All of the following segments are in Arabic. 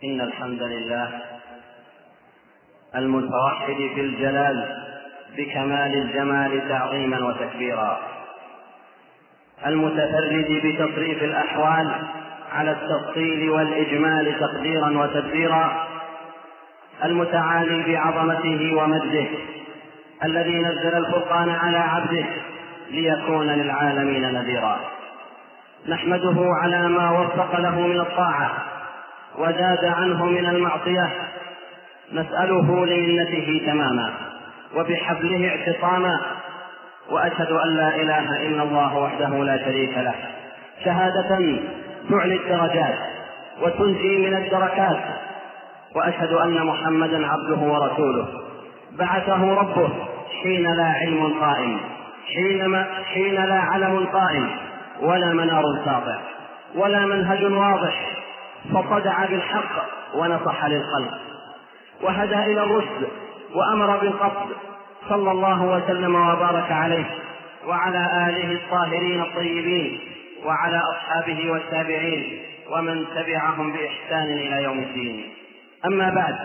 إن الحمد لله المتوحد في الجلال بكمال الجمال تعظيما وتكبيرا، المتفرد بتصريف الأحوال على التفصيل والإجمال تقديرا وتدبيرا، المتعالي بعظمته ومجده، الذي نزل الفرقان على عبده ليكون للعالمين نذيرا. نحمده على ما وفق له من الطاعة وزاد عنه من المعصية، نسأله لمنته تماما وبحبله اعتصاما، وأشهد أن لا إله إلا الله وحده لا شريك له شهادة تعلي الدرجات وتنجي من الدركات، وأشهد أن محمدا عبده ورسوله بعثه ربه حين لا علم قائم، حين لا علم قائم ولا منار ساطع ولا منهج واضح، فصدع بالحق ونصح للخلق وهدى إلى الرشد وأمر بالقصد، صلى الله وسلم وبارك عليه وعلى آله الطاهرين الطيبين وعلى أصحابه والتابعين ومن تبعهم بإحسان إلى يوم الدين. أما بعد،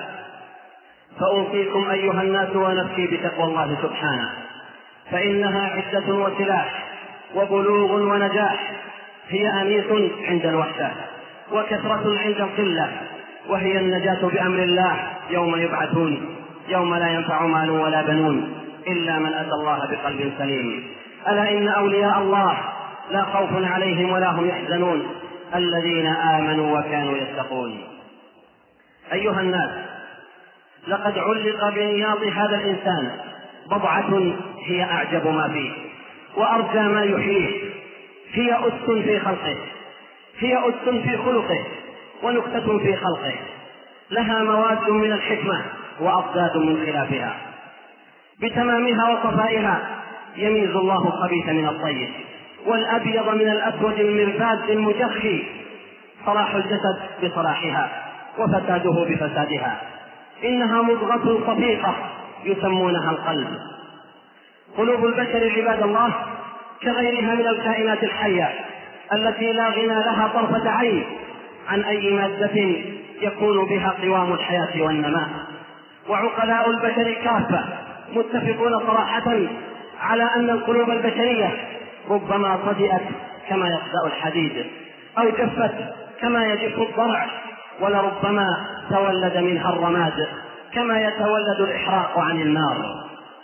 فأوصيكم أيها الناس ونفسي بتقوى الله سبحانه، فإنها عدة وسلاح وبلوغ ونجاح، هي أنيس عند الوحدة وكثرة عند القلة، وهي النجاة بأمر الله يوم يبعثون، يوم لا ينفع مال ولا بنون إلا من أتى الله بقلب سليم. ألا إن أولياء الله لا خوف عليهم ولا هم يحزنون، الذين آمنوا وكانوا يتقون. أيها الناس، لقد علق بنياض هذا الإنسان بضعة هي أعجب ما فيه وأرجى ما يحييه، هي أس في خلقه، هي أس في خلقه ونكتة في خلقه، لها مواد من الحكمة وأضداد من خلافها، بتمامها وصفائها يميز الله الخبيث من الطيب والأبيض من الأسود المرباد المجخي، صلاح الجسد بصلاحها وفساده بفسادها. إنها مضغة صفيقة يسمونها القلب. قلوب البشر عباد الله كغيرها من الكائنات الحية التي لا غنى لها طرفة عين عن أي مادة يكون بها قوام الحياة والنماء. وعقلاء البشر كافة متفقون صراحة على أن القلوب البشرية ربما صدئت كما يصدأ الحديد، أو جفت كما يجف الضرع، ولربما تولد منها الرماد كما يتولد الإحراق عن النار.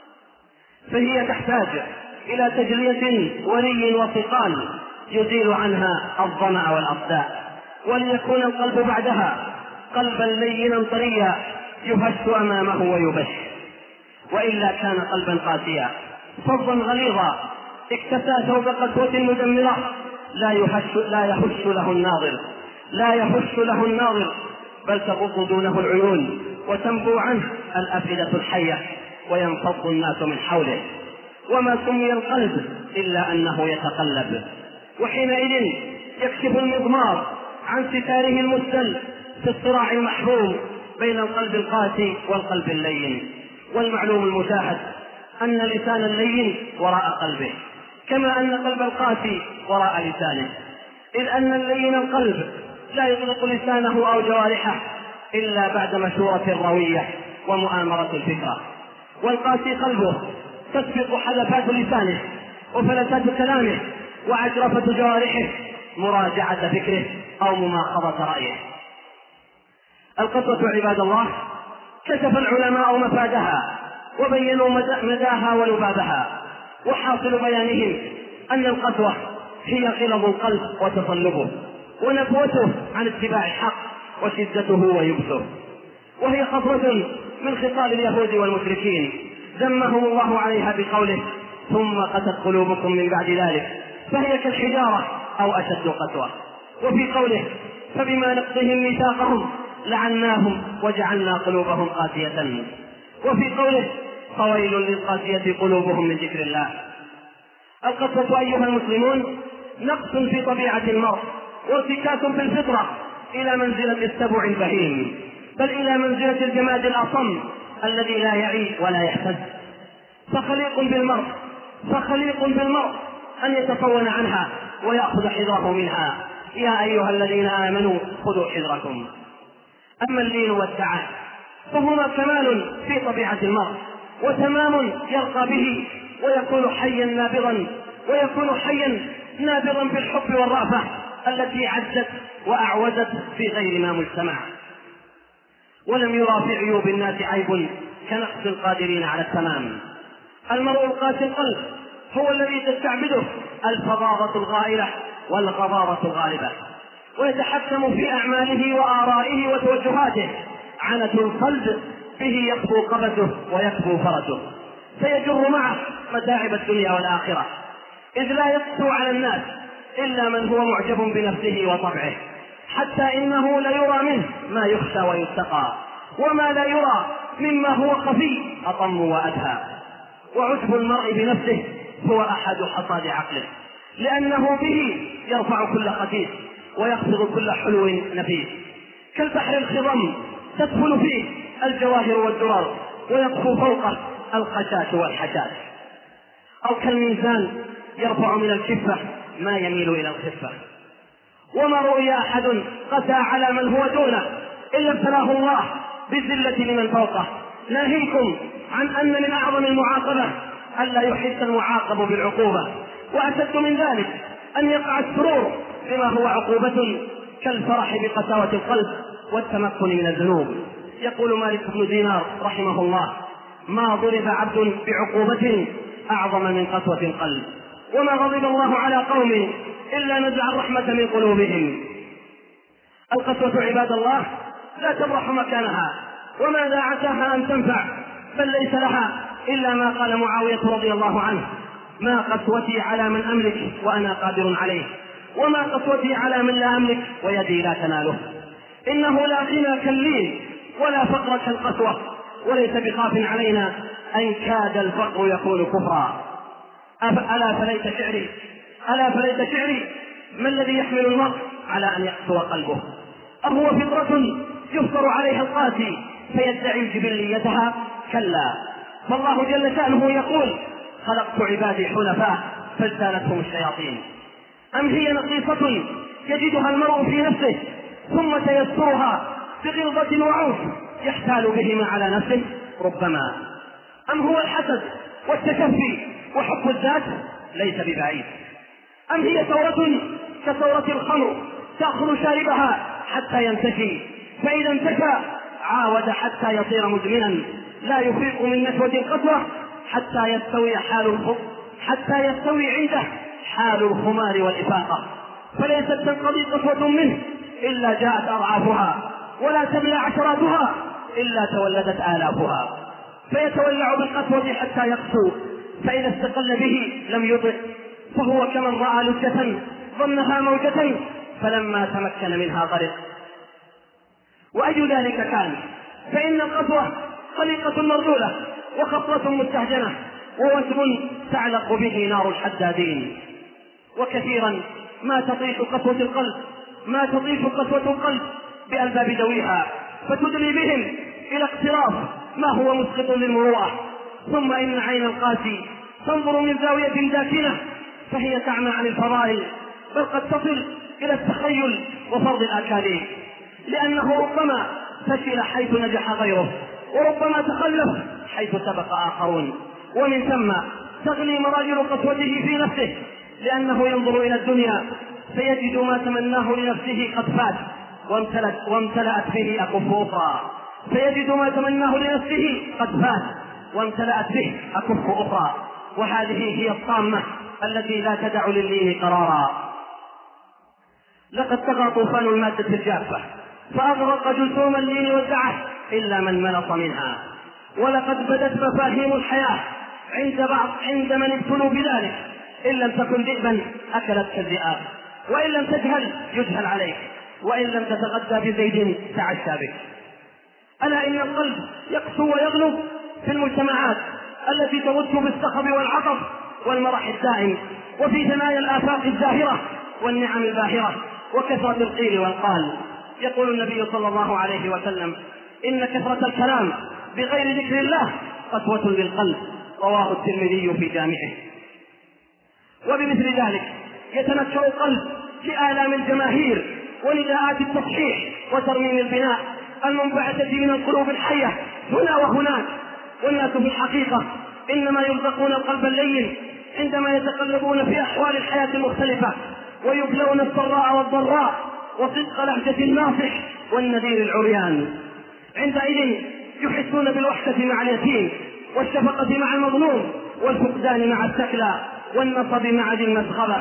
فهي تحتاج إلى تجلية ولي وصقال يزيل عنها الظمأ والأصداء، وليكون القلب بعدها قلبا لينا طريا يهش أمامه ويبش، وإلا كان قلبا قاسيا فظا غليظا اكتسى ثوب قسوة مدمرة لا يهش له الناظر، بل تغض دونه العيون وتنبو عنه الأفئدة الحية وينفض الناس من حوله. وما سمي القلب إلا أنه يتقلب، وحينئذ يكشف المضمار عن ستاره المسدل في الصراع المحروم بين القلب القاسي والقلب اللين. والمعلوم المشاهد أن لسان اللين وراء قلبه، كما أن قلب القاسي وراء لسانه، إذ أن اللين القلب لا يطلق لسانه أو جوارحه إلا بعد مشورة روية ومؤامرة الفكرة، والقاسي قلبه تسبق حلفات لسانه وفلتات كلامه وعجرفة جوارحه مراجعة فكره أو مماخضة رأيه. القسوة عباد الله كشف العلماء مفادها وبينوا مداها ولبابها، وحاصل بيانهم أن القسوة هي غلظ القلب وتصلبه ونفوته عن اتباع الحق وشدته ويبسه، وهي خطوة من خصال اليهود والمشركين ذمهم الله عليها بقوله: ثم قست قلوبكم من بعد ذلك فهي كالحجارة أو أشد قسوة. وفي قوله: فبما نقضهم ميثاقهم لعناهم وجعلنا قلوبهم قاسية. وفي قوله: فويل للقاسية قلوبهم من ذكر الله. القسوة أيها المسلمون نقص في طبيعة المرء وارتكاس في الفطرة إلى منزلة السبع البهيم، بل إلى منزلة الجماد الأصم الذي لا يعي ولا يحتز. فخليق بالمرء أن يتصون عنها ويأخذ حذره منها. يا أيها الذين آمنوا خذوا حذركم. أما اللين والسعة فهما كمال في طبيعة المرء، وتمام يرقى به ويكون حيا نابضا، ويكون حيا نابضا بالحب والرأفة التي عزت وأعوزت في غير ما مجتمع. ولم يرى في عيوب الناس عيب كنقص القادرين على التمام. المرء القاسي القلب هو الذي تستعبده الفظاظة الغائلة والغضاضة الغالبة، ويتحكم في أعماله وآرائه وتوجهاته عنة القلب به يكفو قبته ويكفو فرسه، فيجر معه متاعب الدنيا والآخرة، إذ لا يقسو على الناس إلا من هو معجب بنفسه وطبعه، حتى إنه ليرى منه ما يخشى ويتقى، وما لا يرى مما هو خفي أطم وأدهى. وعجب المرء بنفسه هو أحد حصاد عقله، لأنه به يرفع كل خفيف ويخفض كل حلو نفيس، كالبحر الخضم تدخل فيه الجواهر والدرر ويطفو فوقه الخشاش والحشاش، أو كالميزان يرفع من الكفة ما يميل إلى الخفة. وما رؤي أحد قسى على من هو دونه إلا ابتلاه الله بالذلة لمن فوقه، ناهيكم عن أن من أعظم المعاقبة ألا يحس المعاقب بالعقوبة، وأشد من ذلك أن يقع السرور بما هو عقوبة كالفرح بقساوة القلب والتمكن من الذنوب. يقول مالك بن دينار رحمه الله: ما ضرب عبد بعقوبة أعظم من قسوة القلب، وما غضب الله على قوم إلا نزع الرحمة من قلوبهم. القسوة عباد الله لا تبرح مكانها، وماذا عساها أن تنفع، بل ليس لها إلا ما قال معاوية رضي الله عنه: ما قسوتي على من أملك وأنا قادر عليه، وما قسوتي على من لا أملك ويدي لا تناله. إنه لا غنى كاللين ولا فقر كالقسوة، وليس بخاف علينا أن كاد الفقر يكون كفرا. ألا فليت شعري ما الذي يحمل المرء على أن يقسو قلبه؟ أهو فطرة يفطر عليها القاسي فيدعي جبليتها؟ كلا، فالله جل شأنه يقول: خلقت عبادي حنفاء فاجتالتهم الشياطين. أم هي نقيصة يجدها المرء في نفسه ثم تيسرها بغلظة وعنف يحتال بهما على نفسه؟ ربما. أم هو الحسد والتشفي وحب الذات؟ ليس ببعيد. أم هي ثورة كثورة الخمر تأخذ شاربها حتى ينتشي، فإذا انتشى عاود حتى يصير مدمنا لا يفيق من نشوة القسوة حتى يستوي عنده حال الخمار والإفاقة، فليست تنقضي قسوة منه إلا جاءت أضعافها، ولا تبلى عشراتها إلا تولدت آلافها، فيتولع بالقسوة حتى يقسو، فإذا استقل به لم يطئ، فهو كمن رأى لجة ظنها موجة فلما تمكن منها غرق. وأي ذلك كان، فإن القسوة خليقة مرذولة وخصلة مستهجنة ووسم تعلق به نار الحدادين. وكثيرا ما تطيش قسوة القلب بألباب ذويها فتدلي بهم إلى اقتراف ما هو مسقط للمروءة، ثم إن عين القاسي تنظر من زاوية داكنة فهي تعمى عن الفضائل، بل قد تصل إلى التخيل وفرض الأكاذيب، لأنه ربما فشل حيث نجح غيره، وربما تخلف حيث سبق آخرون، ومن ثم تغلي مراجل قسوته في نفسه، لأنه ينظر إلى الدنيا فيجد ما تمناه لنفسه قد فات وامتلأت به أكف أخرى، وهذه هي الطامة التي لا تدع لللين قرارا. لقد طغى طوفان المادة الجافة فأغرق جرثوم اللين والدعة إلا من ملص منها، ولقد بدت مفاهيم الحياة عند من ابتلوا بذلك، إن لم تكن ذئبا أكلت كالذئاب، وإن لم تجهل يجهل عليك، وإن لم تتغدى بزيد تعشى بك. ألا إن القلب يقسو ويغلب في المجتمعات التي تمت بالصخب والعطف والمرح الدائم، وفي ثنايا الآفاق الزاهرة والنعم الباهرة وكثرة القيل والقال. يقول النبي صلى الله عليه وسلم: إن كثرة الكلام بغير ذكر الله قسوة للقلب، رواه الترمذي في جامعه. وبمثل ذلك يتنكر القلب لآلام الجماهير ونداءات التصحيح وترميم البناء المنبعثة من القلوب الحية هنا وهناك. والناس في الحقيقة إنما يرزقون القلب اللين عندما يتقلبون في أحوال الحياة المختلفة، ويبلون السراء والضراء وصدق لهجة الناصح والنذير العريان. عندئذ يحسون بالوحدة مع اليتيم، والشفقة مع المظلوم، والفقدان مع الثكلى، والنصب مع ذي المسخرة،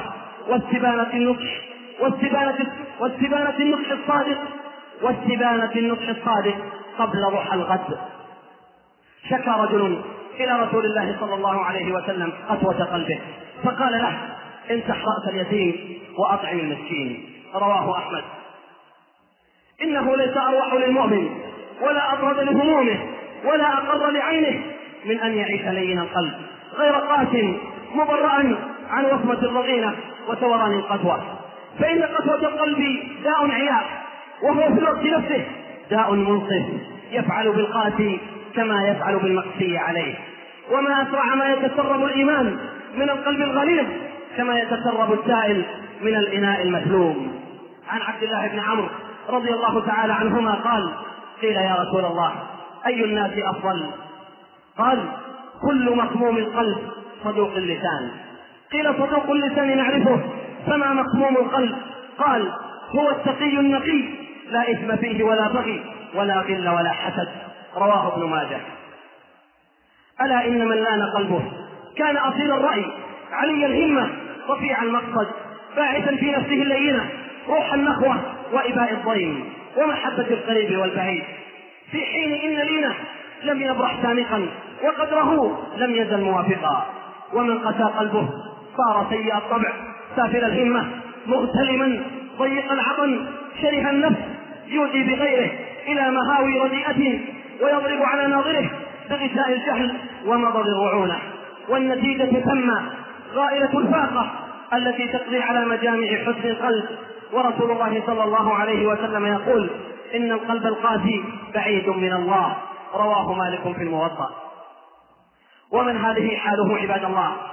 واستبانة النصح الصادق قبل ضحى الغد. شكى رجل إلى رسول الله صلى الله عليه وسلم قسوة قلبه، فقال له: امسح رأس اليتيم وأطعم المسكين. رواه أحمد. إنه ليس أروح للمؤمن ولا أبرد لهمومه ولا أقر لعينه من أن يعيش لين القلب غير قاسٍ مبرأ عن وصمة الرغينة وتوران القسوة. فإن قسوة القلب داء عياء، وهو في الوقت نفسه داء منصف يفعل بالقاسي كما يفعل بالمقسي عليه. وما أسرع ما يتسرب الإيمان من القلب الغليظ كما يتسرب السائل من الإناء المسلوم. عن عبد الله بن عمرو رضي الله تعالى عنهما قال: قيل: يا رسول الله، أي الناس أفضل؟ قال: كل مخموم القلب صدوق اللسان. قيل: صدوق اللسان نعرفه، فما مخموم القلب؟ قال: هو التقي النقي، لا إثم فيه ولا بغي ولا غل ولا حسد. رواه ابن ماجه. ألا إن من لان قلبه كان أصيل الرأي علي الهمة رفيع المقصد باعثا في نفسه اللينة روح النخوة وإباء الضيم ومحبة القريب والبعيد، في حين إن لينه لم يبرح سامقا وقدره لم يزل موافقا. ومن قسى قلبه صار سيء الطبع سافل الهمة مغتلما ضيق العطن شره النفس يؤذي بغيره إلى مهاوي رديئة ويضرب على ناظره بغشاء الجهل ومضض الرعونة. والنتيجة ثم غائرة الفاقة التي تقضي على مجامع حسن القلب. ورسول الله صلى الله عليه وسلم يقول: إن القلب القاسي بعيد من الله. رواه مالك في الموطأ. ومن هذه حاله عباد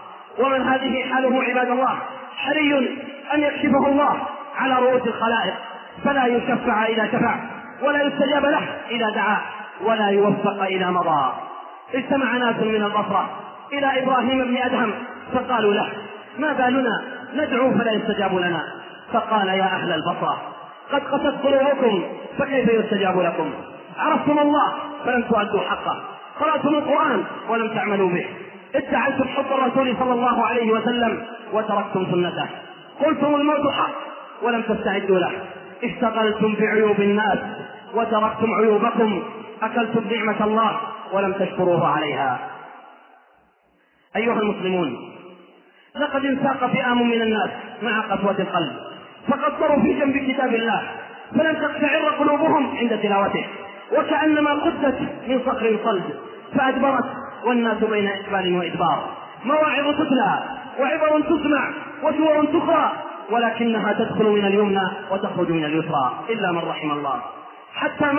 الله حري أن يكشفه الله على رؤوس الخلائق، فلا يشفع إذا شفع، ولا يستجاب له إذا دعا، ولا يوفق إذا مضى. اجتمع ناس من البصرة إلى إبراهيم بن أدهم فقالوا له: ما بالنا ندعو فلا يستجاب لنا؟ فقال: يا أهل البصرة، قد قست قلوبكم فكيف يستجاب لكم؟ عرفتم الله فلم تؤدوا حقه، قرأتم القرآن ولم تعملوا به، ادعيتم حب الرسول صلى الله عليه وسلم وتركتم سنته، قلتم الموت حق ولم تستعدوا له، اشتغلتم بعيوب الناس وتركتم عيوبكم، أكلتم نعمة الله ولم تشكروه عليها. أيها المسلمون، لقد انساق فئام من الناس مع قسوة القلب فقصروا في جنب كتاب الله، فلم تقشعر قلوبهم عند تلاوته، وكأنما قدت من صخر صلب فأدبرت والناس بين إقبال وإدبار. مواعظ تتلى وعبر تسمع وسور تقرأ، ولكنها تدخل من اليمنى وتخرج من اليسرى إلا من رحم الله. حتى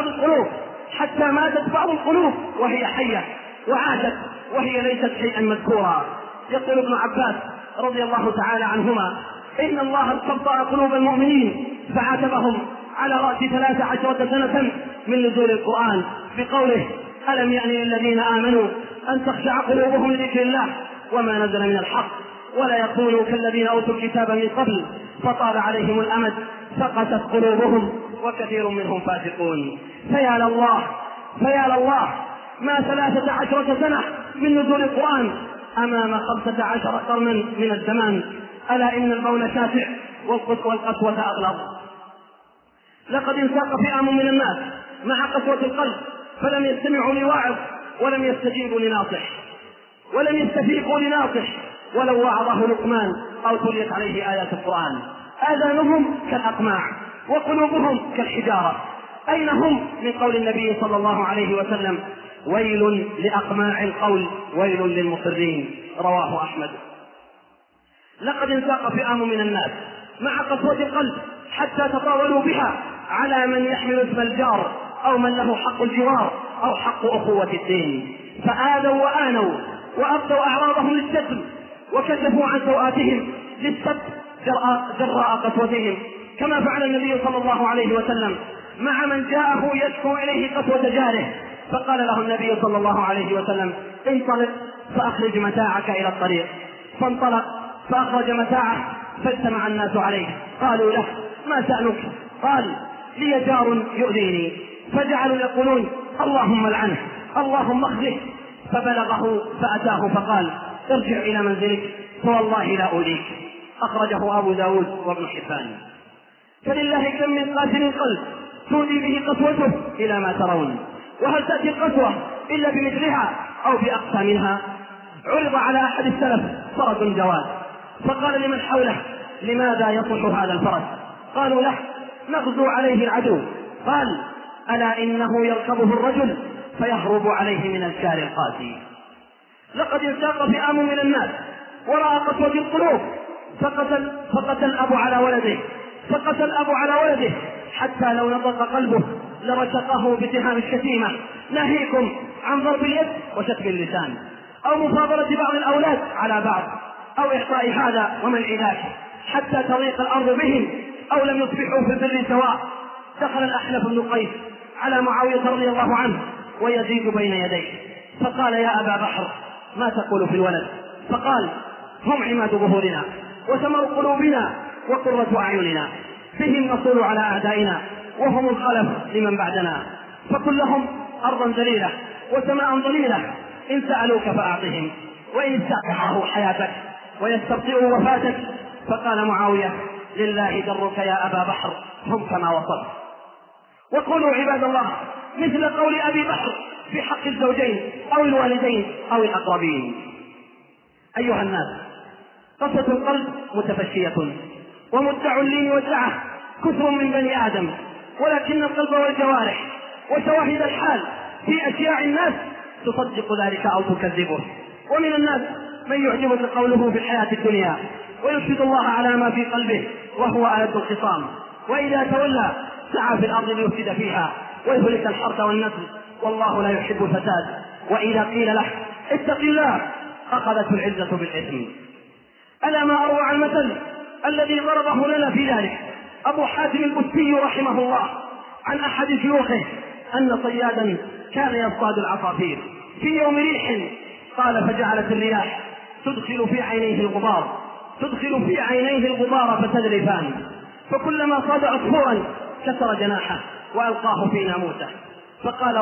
ماتت بعض القلوب وهي حية، وعاشت وهي ليست شيئا مذكورا. يقول ابن عباس رضي الله تعالى عنهما: إن الله استبطأ قلوب المؤمنين فعاتبهم على رأس 13 سنة من نزول القرآن بقوله: ألم يأن للذين آمنوا أن تخشع قلوبهم لذكر الله وما نزل من الحق، ولا يكونوا كالذين أوتوا الكتاب من قبل فطال عليهم الأمد فقست قلوبهم وكثير منهم فاسقون. فيا لله ما 13 سنة من نزول القرآن أمام 15 قرنا من الزمان. ألا إن البون شاسع والقسوة أغلظ. لقد انساق فئام من الناس مع قسوة القلب فلم يستمعوا لواعظ ولم يستجيبوا لناصح ولم يستفيقوا لناصح ولو وعظه لقمان أو تليت عليه آيات القرآن. آذانهم كالأقماع وقلوبهم كالحجارة. أين هم من قول النبي صلى الله عليه وسلم: ويل لأقماع القول ويل للمصرين. رواه أحمد. لقد انساق فئام من الناس مع قسوة القلب حتى تطاولوا بها على من يحمل اسم الجار أو من له حق الجوار أو حق أخوة الدين، فآذوا وآنوا وأبدوا أعراضهم للشتم وكشفوا عن سوآتهم للسب جراء قسوتهم، كما فعل النبي صلى الله عليه وسلم مع من جاءه يشكو إليه قسوة جاره، فقال له النبي صلى الله عليه وسلم: انطلق فأخرج متاعك إلى الطريق. فانطلق فأخرج متاعه، فاجتمع الناس عليه، قالوا له: ما شأنك؟ قال: لي جار يؤذيني. فجعلوا يقولون: اللهم لعنه، اللهم اخزه. فبلغه فأتاه فقال: ارجع إلى منزلك فوالله لا أؤذيك. أخرجه أبو داود وابن حبان. فلله كم من قاتل القلب تؤذي به قسوته إلى ما ترون، وهل تأتي القسوة إلا بمثلها أو بأقصى منها؟ عرض على أحد السلف فرس جواد، فقال لمن حوله: لماذا يصح هذا الفرس؟ قالوا له: نغزو عليه العدو. قال: ألا إنه يركبه الرجل فيهرب عليه من الشار القاسي. لقد التاق فئام من الناس ورأى قسوة القلوب فقتل الأب على ولده حتى لو نطق قلبه لرشقه بسهام الشتيمة، ناهيكم عن ضرب اليد وشتم اللسان، أو مفاضلة بعض الأولاد على بعض، أو إحصاء هذا ومنع ذاك حتى تضيق الأرض بهم، أو لم يصبحوا في البر سواء. دخل الأحنف بن قيس على معاوية رضي الله عنه ويزيد بين يديه، فقال: يا أبا بحر، ما تقول في الولد؟ فقال: هم عماد ظهورنا وثمر قلوبنا وقرة أعيننا، بهم نصول على أعدائنا وهم الخلف لمن بعدنا، فكن لهم أرضا ذليلة وسماء ضليلة، إن سألوك فأعطهم، وإن استعتحوا حياتك ويستبطئوا وفاتك. فقال معاوية: لله درك يا أبا بحر، هم كما وصف. وقولوا عباد الله مثل قول أبي بحر في حق الزوجين أو الوالدين أو الأقربين. أيها الناس، قسوة القلب متفشية، ومدع اللين والدعة كثر من بني آدم، ولكن القلب والجوارح وشواهد الحال في أشياء الناس تصدق ذلك أو تكذبه. ومن الناس من يعجبك قوله في الحياة الدنيا ويشهد الله على ما في قلبه وهو ألد الخصام، وإذا تولى سعى في الأرض ليفسد فيها ويهلك الحرث والنسل، والله لا يحب الفساد. وإذا قيل له اتق الله أخذته العزة بالإثم. ألا ما أروع المثل الذي ضربه لنا في ذلك أبو حاتم البستي رحمه الله عن أحد شيوخه أن صيادا كان يصطاد العصافير في يوم ريح، قال: فجعلت الرياح تدخل في عينيه الغبار فتذرفان، فكلما صاد عصفورا كسر جناحه وألقاه في ناموسه. فقال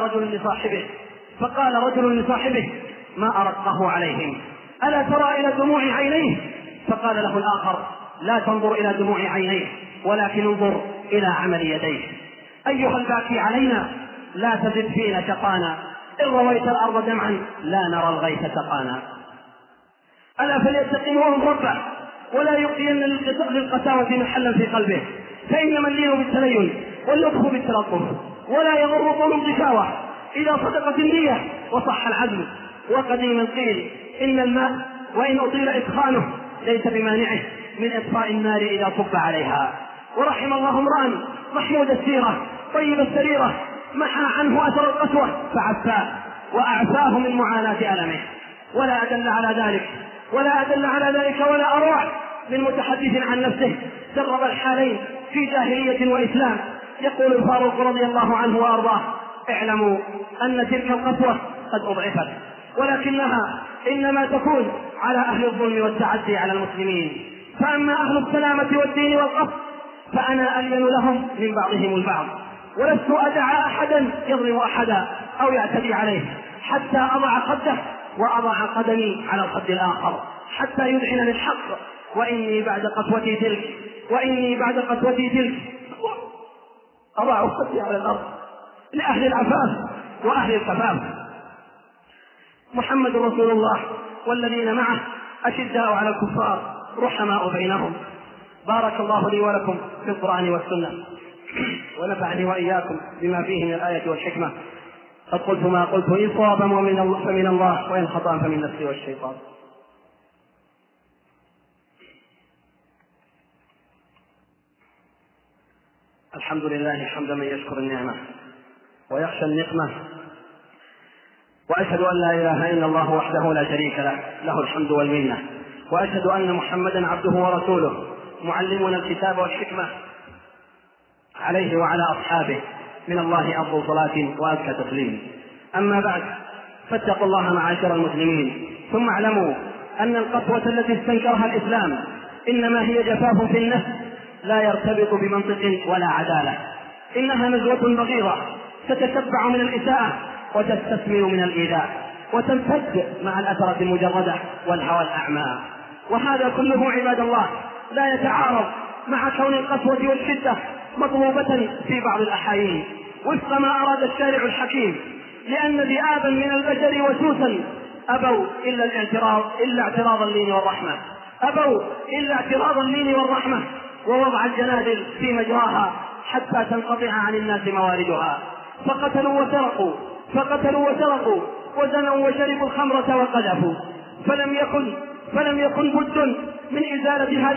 رجل لصاحبه: ما أرقه عليهم، ألا ترى إلى دموع عينيه؟ فقال له الآخر: لا تنظر إلى دموع عينيه، ولكن انظر إلى عمل يديه. أيها الباكي علينا، لا تزد فينا شقانا، إن رويت الأرض دمعا لا نرى الغيث سقانا. ألا فليتق المؤمن ربه، ولا يبقين للقساوة محلا في قلبه، فإنما اللين بالتلين واللطف بالتلطف، ولا يضر طول الغشاوة إذا صدقت النية وصح العزم. وقديما قيل: إن الماء وإن أطيل إدخانه ليس بمانعه من إطفاء النار إذا صب عليها. ورحم الله امرأ محمود السيرة طيب السريرة محى عنه أثر القسوة فعفاه وأعفاه من معاناة ألمه. ولا أدل على ذلك ولا أروع من متحدث عن نفسه جرب الحالين في جاهلية وإسلام. يقول الفاروق رضي الله عنه وأرضاه: اعلموا أن تلك القسوة قد أضعفت، ولكنها إنما تكون على أهل الظلم والتعدي على المسلمين، فأما أهل السلامة والدين والقصد فأنا ألين لهم من بعضهم البعض، ولست أدعى أحدا يظلم أحدا أو يعتدي عليه حتى أضع خده وأضع قدمي على الخد الآخر حتى يذعنني الحق. وإني بعد قسوتي تلك أضع خدي على الأرض لأهل العفاف وأهل الكفاف. محمد رسول الله والذين معه أشداء على الكفار رحماء بينهم. بارك الله لي ولكم في القرآن والسنة، ونفعني وإياكم بما فيه من الآية والحكمة. قد قلت ما قلت، إن صوابا فمن الله، وإن خطأ فمن نفسي والشيطان. الحمد لله حمد من يشكر النعمة ويخشى النقمة، وأشهد أن لا إله إلا الله وحده لا شريك له، له الحمد والمنة، وأشهد أن محمدا عبده ورسوله معلمنا الكتاب والحكمة عليه وعلى أصحابه من الله أفضل صلاة وأزكى تسليم. أما بعد، فاتقوا الله معاشر المسلمين، ثم اعلموا أن القسوة التي استنكرها الإسلام إنما هي جفاف في النفس لا يرتبط بمنطق ولا عدالة. إنها نزوة بغيضة تتتبع من الإساءة وتستثمر من الإيذاء وتمتد مع الأثرة المجردة والهوى الأعمى. وهذا كله عباد الله لا يتعارض مع كون القسوة والشدة مطلوبة في بعض الأحايين وفق ما أراد الشارع الحكيم، لأن ذئابا من البشر وسوسا أبوا إلا اعتراض اللين والرحمة، أبوا إلا اعتراض اللين والرحمة ووضع الجنادل في مجراها حتى تنقطع عن الناس مواردها، فقتلوا وسرقوا وزنوا وشربوا الخمرة وقذفوا. فلم يكن بد من إزالة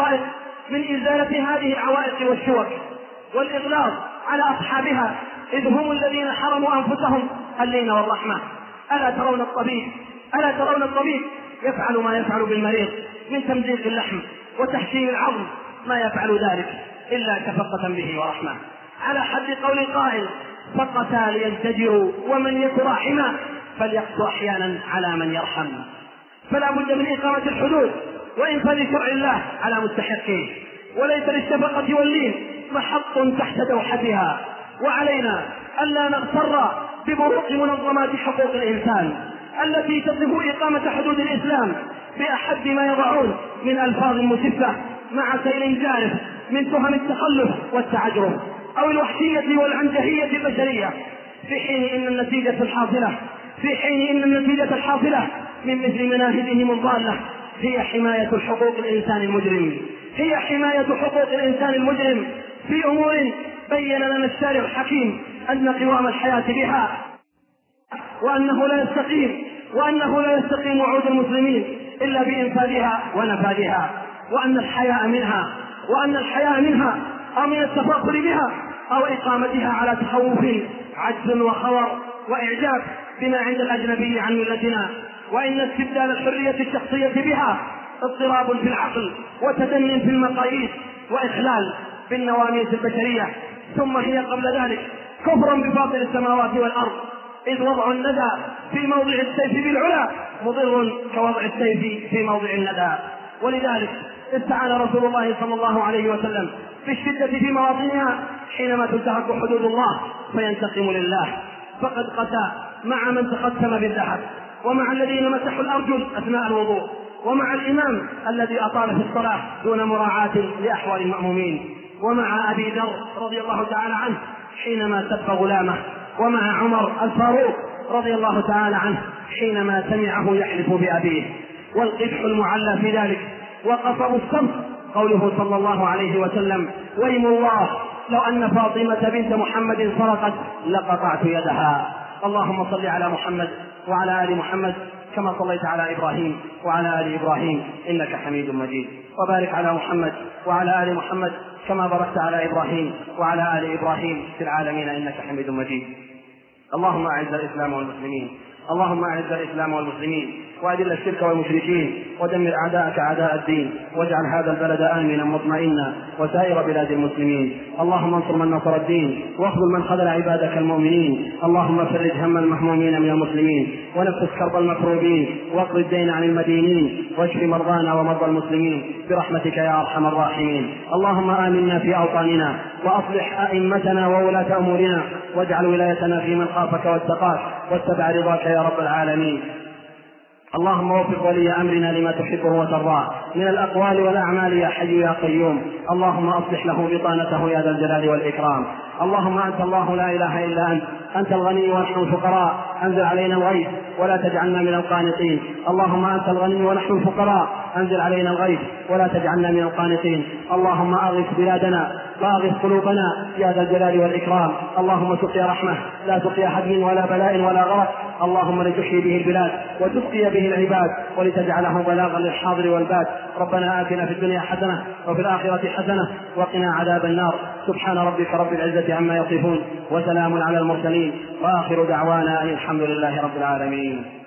هذه العوائق والشوك والإغلاظ على أصحابها، إذ هم الذين حرموا أنفسهم اللين والرحمة. ألا ترون الطبيب يفعل ما يفعل بالمريض من تمزيق اللحم وتحشيم العظم، ما يفعل ذلك إلا شفقة به ورحمة. على حد قول القائل: فقتا ليزدجروا ومن يك راحما فليقسو أحيانا على من يرحم. فلا بد من إقامة الحدود وإنفاذ شرع الله على مستحقيه، وليس للشفقة واللين محط تحت دوحتها. وعلينا ألا نغتر ببروق منظمات حقوق الإنسان التي تصف إقامة حدود الإسلام بأحد ما يضعون من ألفاظ مسفة مع سيل جارف من تهم التخلف والتعجرف أو الوحشية والعنجهية البشرية، في حين إن النتيجة الحاصلة من مثل مناهجهم الضالة هي حماية حقوق الإنسان المجرم في أمور بين لنا الشارع الحكيم أن قوام الحياة بها وأنه لا يستقيم وعود المسلمين إلا بإنفاذها ونفاذها، وأن الحياء منها أو من التفاخر بها أو إقامتها على تخوف عجز وخور وإعجاب بما عند الأجنبي عن ملتنا، وإن استبدال الحرية الشخصية بها اضطراب في العقل وتدني في المقاييس وإخلال بالنواميس البشرية، ثم هي قبل ذلك كفرا بفاطر السماوات والأرض، إذ وضع الندى في موضع السيف بالعلا مضر كوضع السيف في موضع الندى. ولذلك استعان رسول الله صلى الله عليه وسلم بالشدة في مواطنها حينما تنتهك حدود الله فينتقم لله، فقد قسى مع من تقسم بالذهب، ومع الذين مسحوا الأرجل أثناء الوضوء، ومع الإمام الذي أطال في الصلاة دون مراعاة لأحوال المأمومين، ومع أبي ذر رضي الله تعالى عنه حينما سب غلامه، ومع عمر الفاروق رضي الله تعالى عنه حينما سمعه يحلف بأبيه. والقدح المعلى في ذلك وقصب الصمت قوله صلى الله عليه وسلم: ويم الله لو أن فاطمة بنت محمد سرقت لقطعت يدها. اللهم صل على محمد وعلى آل محمد كما صليت على إبراهيم وعلى آل إبراهيم إنك حميد مجيد، وبارك على محمد وعلى آل محمد كما باركت على إبراهيم وعلى آل إبراهيم في العالمين إنك حميد مجيد. اللهم أعز الإسلام والمسلمين وأذل الشرك والمشركين ودمر أعداءك أعداء الدين، واجعل هذا البلد آمنا مطمئنا وسائر بلاد المسلمين. اللهم انصر من نصر الدين واخذل من خذل عبادك المؤمنين. اللهم فرج هم المهمومين من المسلمين ونفس كرب المكروبين واقض الدين عن المدينين واشف مرضانا ومرضى المسلمين برحمتك يا أرحم الراحمين. اللهم آمنا في أوطاننا وأصلح أئمتنا وولاة أمورنا واجعل ولايتنا في من خافك واتقاك واتبع رضاك يا رب العالمين. اللهم وفق ولي أمرنا لما تحبه وترضاه من الأقوال والأعمال يا حي يا قيوم. اللهم أصلح له بطانته يا ذا الجلال والإكرام. اللهم أنت الله لا إله إلا أنت الغني ونحن الفقراء، أنزل علينا الغيث ولا تجعلنا من القانطين. اللهم أنت الغني ونحن الفقراء، أنزل علينا الغيث ولا تجعلنا من القانطين. اللهم أغث بلادنا وأغث قلوبنا يا ذا الجلال والإكرام. اللهم سقيا رحمة لا سقيا حزن ولا بلاء ولا غرق. اللهم لتحيي به البلاد وتسقي به العباد ولتجعله بلاغا للحاضر والباد. ربنا آتنا في الدنيا حسنة وفي الآخرة حسنة وقنا عذاب النار. سبحان ربك رب العزة عما يصفون وسلام على المرسلين وآخر دعوانا أن الحمد لله رب العالمين.